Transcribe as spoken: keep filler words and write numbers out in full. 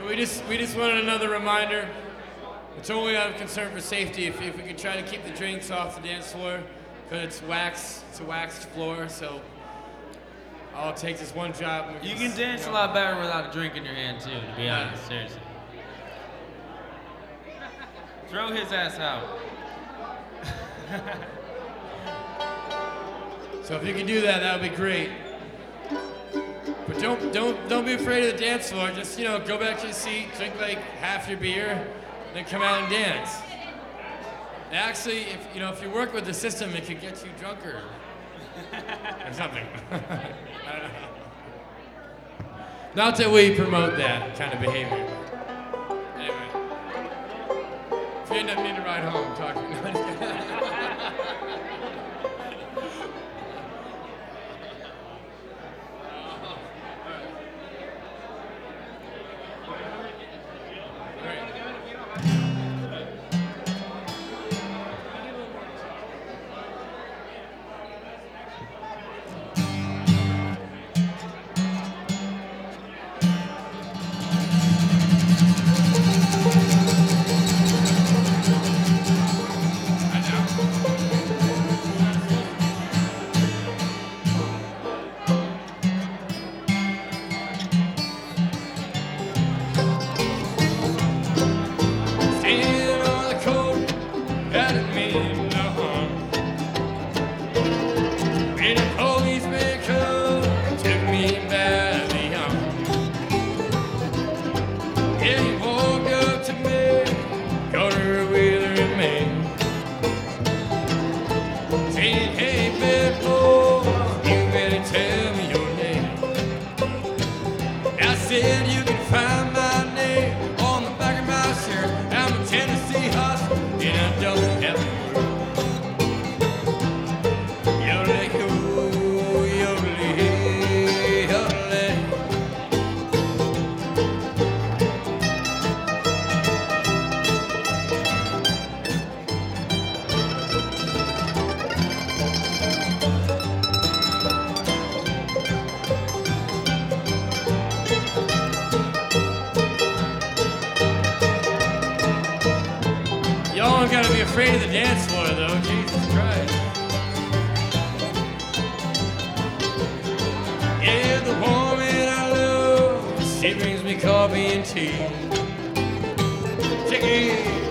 we just we just wanted another reminder. It's only out of concern for safety if, if we could try to keep the drinks off the dance floor, because it's wax, it's a waxed floor, so all it takes is one drop. You can dance a lot better without a drink in your hand too, to be honest, seriously. Throw his ass out. So if you can do that, that would be great. But don't don't don't be afraid of the dance floor. Just, you know, go back to your seat, drink like half your beer, then come out and dance. Actually, if you know if you work with the system, it could get you drunker or something. I don't know. Not that we promote that kind of behavior. Anyway, if you end up needing to ride home, talk to me. Y'all don't gotta be afraid of the dance floor, though. Jesus Christ. Yeah, the woman I love, she brings me coffee and tea. Check it.